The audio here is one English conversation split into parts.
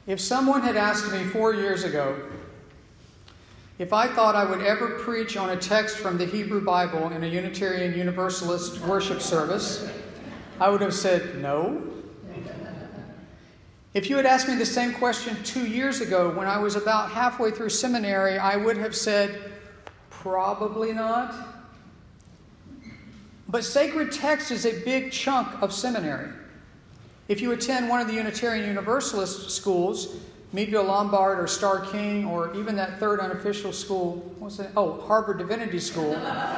If someone had asked me 4 years ago if I thought I would ever preach on a text from the Hebrew Bible in a Unitarian Universalist worship service, I would have said no. If you had asked me the same question 2 years ago when I was about halfway through seminary, I would have said probably not. But sacred text is a big chunk of seminary. If you attend one of the Unitarian Universalist schools, Meadville Lombard or Starr King, or even that third unofficial school, Harvard Divinity School,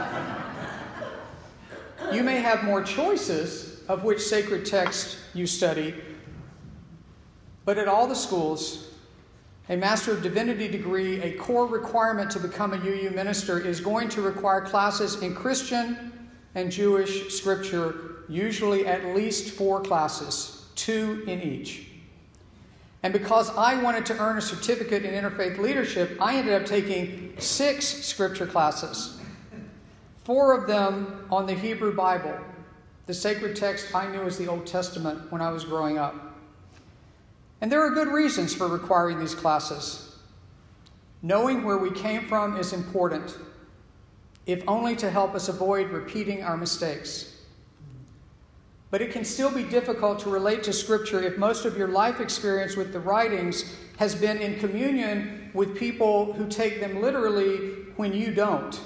you may have more choices of which sacred text you study, but at all the schools, a Master of Divinity degree, a core requirement to become a UU minister, is going to require classes in Christian and Jewish scripture, usually at least 4 classes, 2 in each. And because I wanted to earn a certificate in interfaith leadership, I ended up taking 6 scripture classes, 4 of them on the Hebrew Bible, the sacred text I knew as the Old Testament when I was growing up. And there are good reasons for requiring these classes. Knowing where we came from is important, if only to help us avoid repeating our mistakes. But it can still be difficult to relate to Scripture if most of your life experience with the writings has been in communion with people who take them literally when you don't.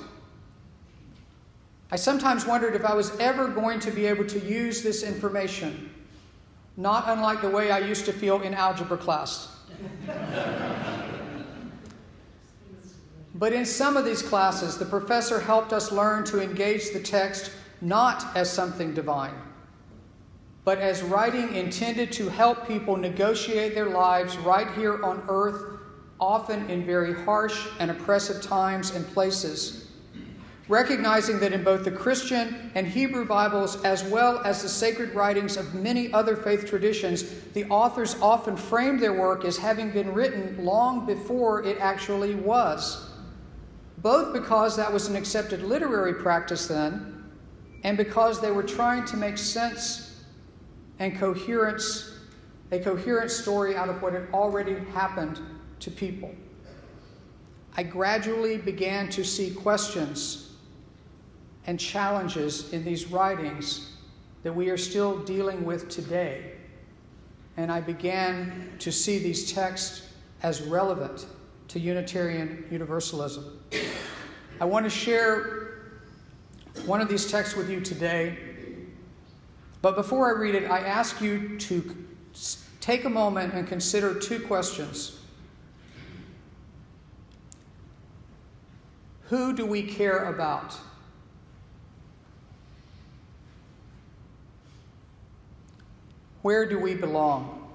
I sometimes wondered if I was ever going to be able to use this information, not unlike the way I used to feel in algebra class. But in some of these classes, the professor helped us learn to engage the text not as something divine, but as writing intended to help people negotiate their lives right here on earth, often in very harsh and oppressive times and places. Recognizing that in both the Christian and Hebrew Bibles, as well as the sacred writings of many other faith traditions, the authors often framed their work as having been written long before it actually was. Both because that was an accepted literary practice then, and because they were trying to make sense and a coherent story out of what had already happened to people. I gradually began to see questions and challenges in these writings that we are still dealing with today. And I began to see these texts as relevant to Unitarian Universalism. I want to share one of these texts with you today. But before I read it, I ask you to take a moment and consider 2 questions. Who do we care about? Where do we belong?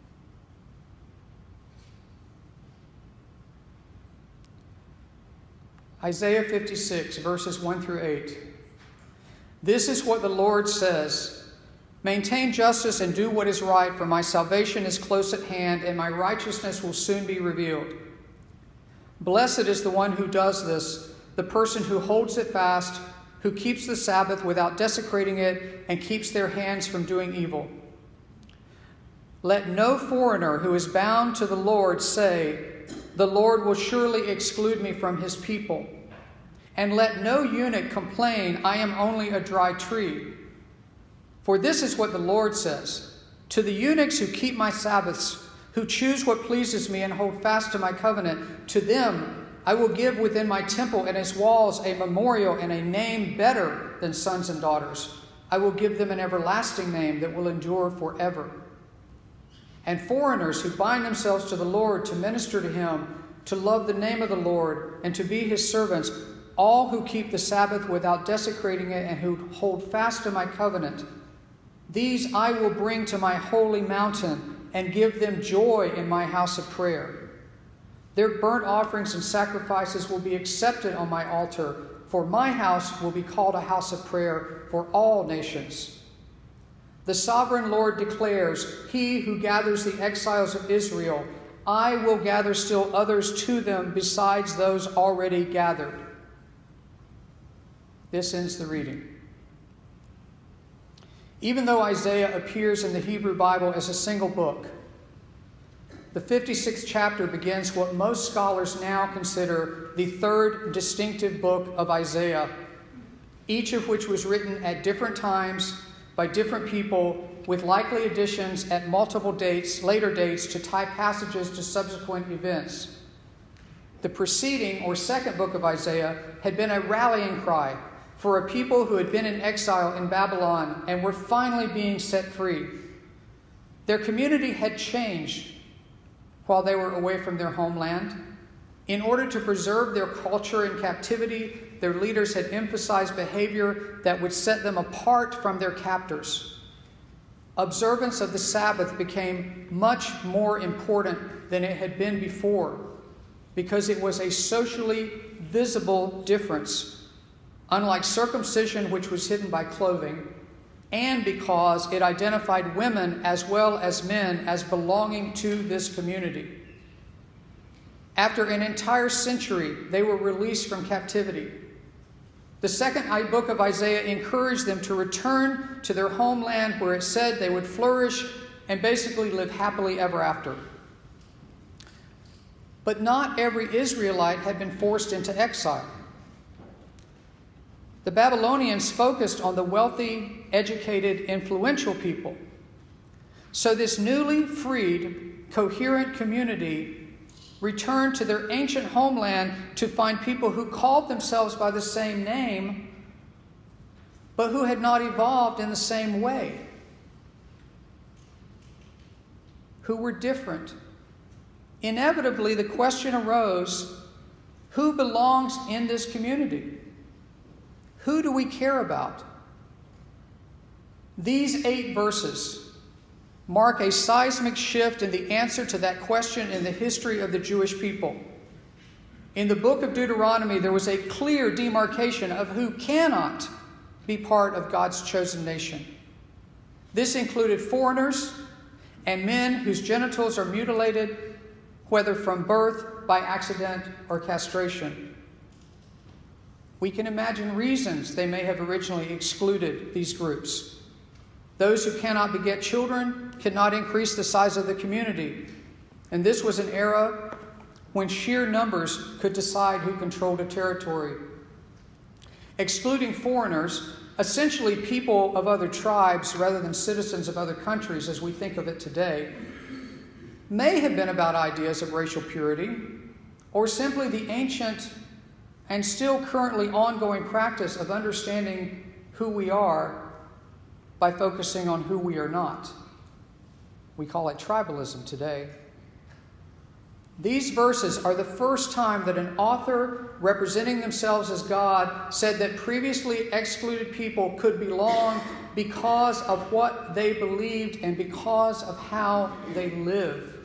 Isaiah 56, verses 1 through 8. This is what the Lord says: maintain justice and do what is right, for my salvation is close at hand, and my righteousness will soon be revealed. Blessed is the one who does this, the person who holds it fast, who keeps the Sabbath without desecrating it, and keeps their hands from doing evil. Let no foreigner who is bound to the Lord say, the Lord will surely exclude me from his people. And let no eunuch complain, I am only a dry tree. For this is what the Lord says: to the eunuchs who keep my Sabbaths, who choose what pleases me and hold fast to my covenant, to them I will give within my temple and its walls a memorial and a name better than sons and daughters. I will give them an everlasting name that will endure forever. And foreigners who bind themselves to the Lord to minister to him, to love the name of the Lord, and to be his servants, all who keep the Sabbath without desecrating it and who hold fast to my covenant, these I will bring to my holy mountain and give them joy in my house of prayer. Their burnt offerings and sacrifices will be accepted on my altar, for my house will be called a house of prayer for all nations. The sovereign Lord declares, he who gathers the exiles of Israel, I will gather still others to them besides those already gathered. This ends the reading. Even though Isaiah appears in the Hebrew Bible as a single book, the 56th chapter begins what most scholars now consider the third distinctive book of Isaiah, each of which was written at different times by different people with likely additions at multiple dates, later dates, to tie passages to subsequent events. The preceding or second book of Isaiah had been a rallying cry for a people who had been in exile in Babylon and were finally being set free. Their community had changed while they were away from their homeland. In order to preserve their culture in captivity, their leaders had emphasized behavior that would set them apart from their captors. Observance of the Sabbath became much more important than it had been before because it was a socially visible difference, unlike circumcision, which was hidden by clothing, and because it identified women as well as men as belonging to this community. After an entire century, they were released from captivity. The second book of Isaiah encouraged them to return to their homeland where it said they would flourish and basically live happily ever after. But not every Israelite had been forced into exile. The Babylonians focused on the wealthy, educated, influential people. So this newly freed, coherent community returned to their ancient homeland to find people who called themselves by the same name, but who had not evolved in the same way, who were different. Inevitably, the question arose, who belongs in this community? Who do we care about? These 8 verses mark a seismic shift in the answer to that question in the history of the Jewish people. In the book of Deuteronomy, there was a clear demarcation of who cannot be part of God's chosen nation. This included foreigners and men whose genitals are mutilated, whether from birth, by accident, or castration. We can imagine reasons they may have originally excluded these groups. Those who cannot beget children cannot increase the size of the community. And this was an era when sheer numbers could decide who controlled a territory. Excluding foreigners, essentially people of other tribes rather than citizens of other countries as we think of it today, may have been about ideas of racial purity or simply the ancient and still currently ongoing practice of understanding who we are by focusing on who we are not. We call it tribalism today. These verses are the first time that an author representing themselves as God said that previously excluded people could belong because of what they believed and because of how they live.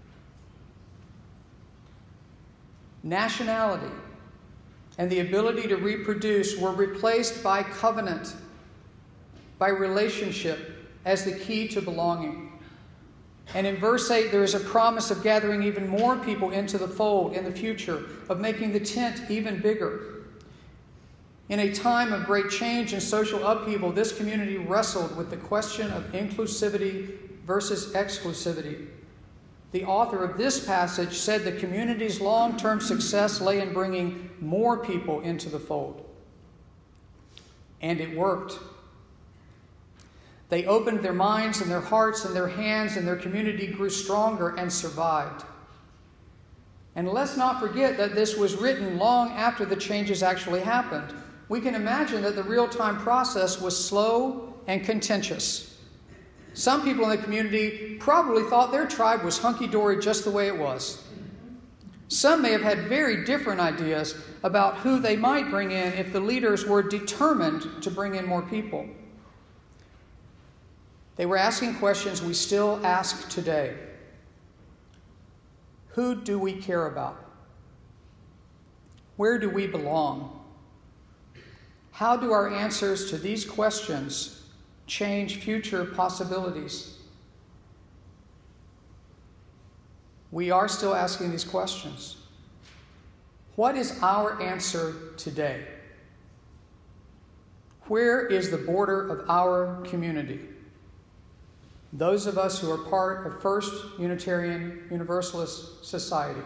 Nationality and the ability to reproduce were replaced by covenant, by relationship as the key to belonging. And in verse 8, there is a promise of gathering even more people into the fold in the future, of making the tent even bigger. In a time of great change and social upheaval, this community wrestled with the question of inclusivity versus exclusivity. The author of this passage said the community's long-term success lay in bringing more people into the fold. And it worked. They opened their minds and their hearts and their hands, and their community grew stronger and survived. And let's not forget that this was written long after the changes actually happened. We can imagine that the real-time process was slow and contentious. Some people in the community probably thought their tribe was hunky-dory just the way it was. Some may have had very different ideas about who they might bring in if the leaders were determined to bring in more people. They were asking questions we still ask today. Who do we care about? Where do we belong? How do our answers to these questions change future possibilities? We are still asking these questions. What is our answer today? Where is the border of our community? those of us who are part of First Unitarian Universalist Society.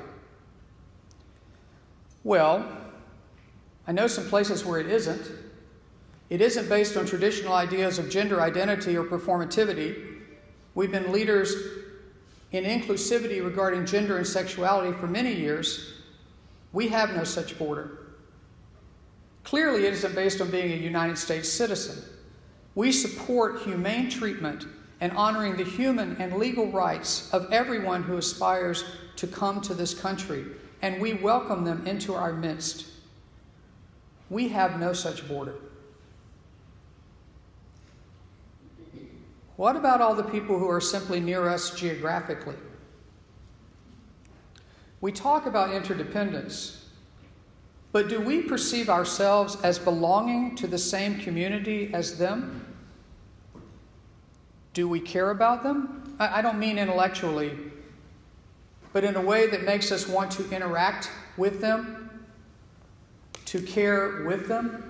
Well, I know some places where it isn't. It isn't based on traditional ideas of gender identity or performativity. We've been leaders in inclusivity regarding gender and sexuality for many years. We have no such border. Clearly, it isn't based on being a United States citizen. We support humane treatment and honoring the human and legal rights of everyone who aspires to come to this country, and we welcome them into our midst. We have no such border. What about all the people who are simply near us geographically? We talk about interdependence, but do we perceive ourselves as belonging to the same community as them? Do we care about them? I don't mean intellectually, but in a way that makes us want to interact with them, to care with them.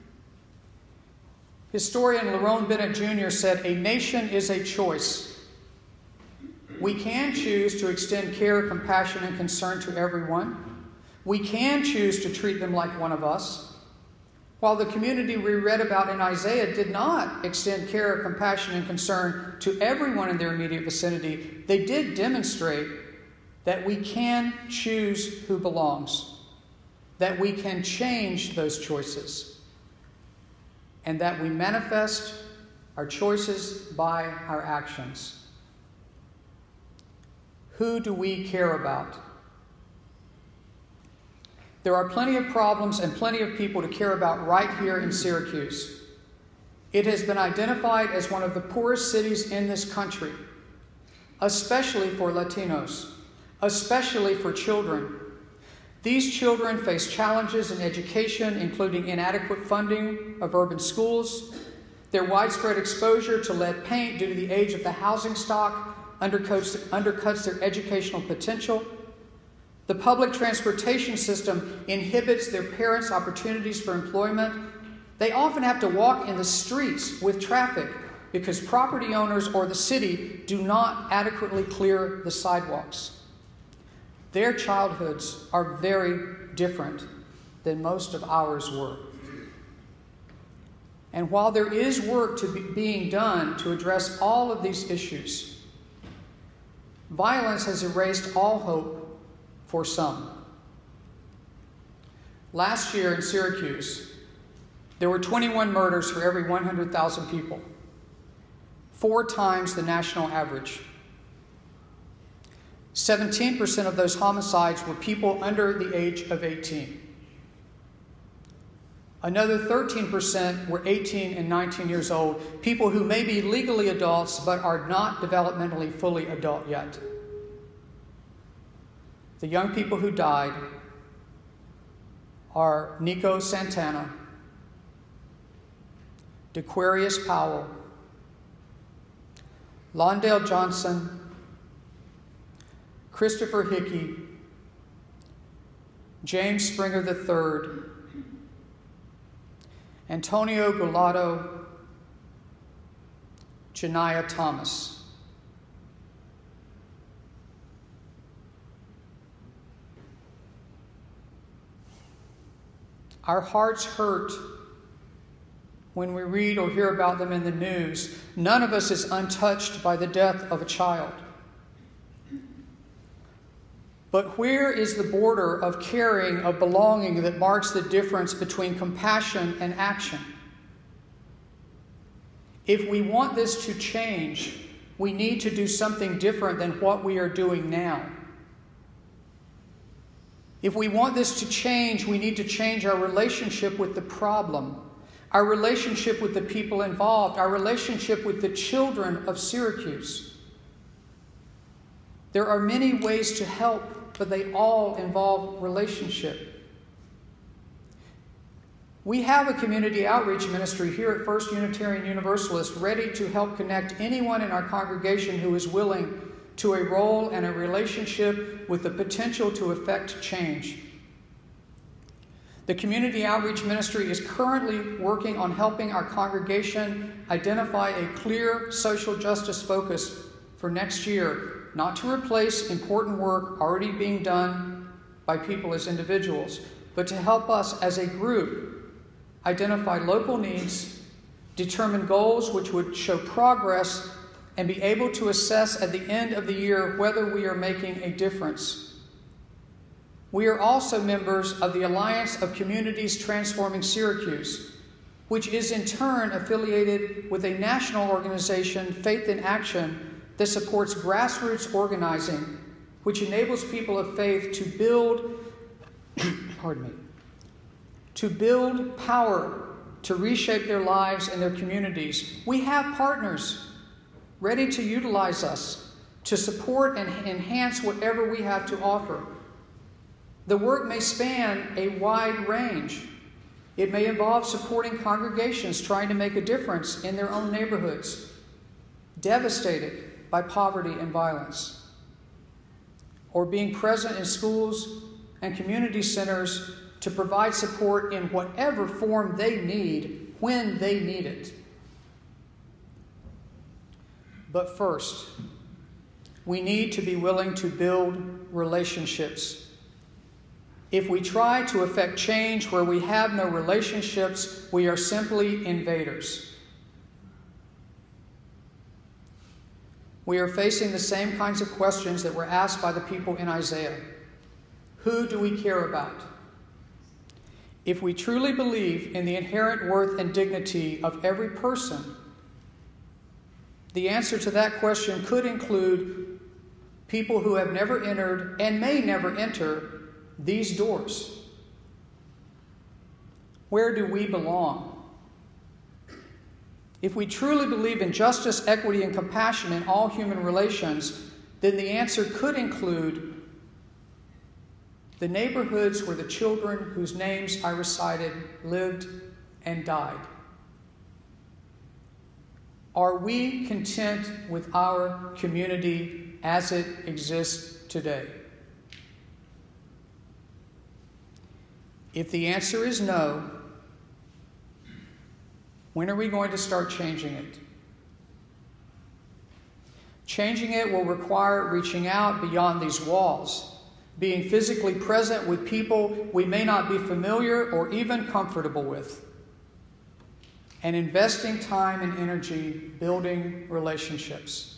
Historian Lerone Bennett Jr. said, "A nation is a choice. We can choose to extend care, compassion, and concern to everyone. We can choose to treat them like one of us. While the community we read about in Isaiah did not extend care, compassion, and concern to everyone in their immediate vicinity, they did demonstrate that we can choose who belongs, that we can change those choices, and that we manifest our choices by our actions." Who do we care about? There are plenty of problems and plenty of people to care about right here in Syracuse. It has been identified as one of the poorest cities in this country, especially for Latinos, especially for children. These children face challenges in education, including inadequate funding of urban schools. Their widespread exposure to lead paint due to the age of the housing stock undercuts their educational potential. The public transportation system inhibits their parents' opportunities for employment. They often have to walk in the streets with traffic because property owners or the city do not adequately clear the sidewalks. Their childhoods are very different than most of ours were. And while there is work being done to address all of these issues, violence has erased all hope for some. Last year in Syracuse, there were 21 murders for every 100,000 people, 4 times the national average. 17% of those homicides were people under the age of 18. Another 13% were 18 and 19 years old, people who may be legally adults but are not developmentally fully adult yet. The young people who died are Nico Santana, DeQuarius Powell, Londale Johnson, Christopher Hickey, James Springer III, Antonio Gulado, Janiyah Thomas. Our hearts hurt when we read or hear about them in the news. None of us is untouched by the death of a child. But where is the border of caring, of belonging that marks the difference between compassion and action? If we want this to change, we need to do something different than what we are doing now. If we want this to change, we need to change our relationship with the problem, our relationship with the people involved, our relationship with the children of Syracuse. There are many ways to help, but they all involve relationship. We have a community outreach ministry here at First Unitarian Universalist ready to help connect anyone in our congregation who is willing to a role and a relationship with the potential to effect change. The Community Outreach Ministry is currently working on helping our congregation identify a clear social justice focus for next year, not to replace important work already being done by people as individuals, but to help us as a group identify local needs, determine goals which would show progress, and be able to assess at the end of the year whether we are making a difference. We are also members of the Alliance of Communities Transforming Syracuse, which is in turn affiliated with a national organization, Faith in Action, that supports grassroots organizing, which enables people of faith to build to build power to reshape their lives and their communities. We have partners ready to utilize us to support and enhance whatever we have to offer. The work may span a wide range. It may involve supporting congregations trying to make a difference in their own neighborhoods, devastated by poverty and violence, or being present in schools and community centers to provide support in whatever form they need when they need it. But first, we need to be willing to build relationships. If we try to effect change where we have no relationships, we are simply invaders. We are facing the same kinds of questions that were asked by the people in Isaiah. Who do we care about? If we truly believe in the inherent worth and dignity of every person, the answer to that question could include people who have never entered and may never enter these doors. Where do we belong? If we truly believe in justice, equity, and compassion in all human relations, then the answer could include the neighborhoods where the children whose names I recited lived and died. Are we content with our community as it exists today? If the answer is no, when are we going to start changing it? Changing it will require reaching out beyond these walls, being physically present with people we may not be familiar or even comfortable with, and investing time and energy building relationships.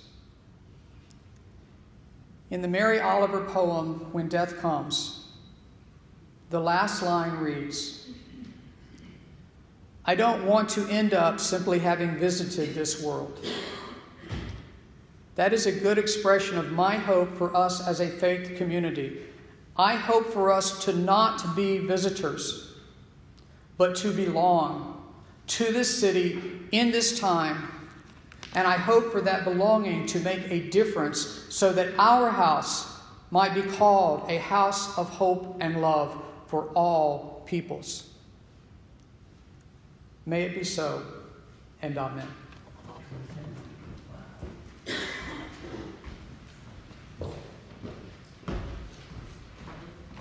In the Mary Oliver poem, When Death Comes, the last line reads, I don't want to end up simply having visited this world. That is a good expression of my hope for us as a faith community. I hope for us to not be visitors, but to belong to this city in this time. And I hope for that belonging to make a difference so that our house might be called a house of hope and love for all peoples. May it be so, and amen.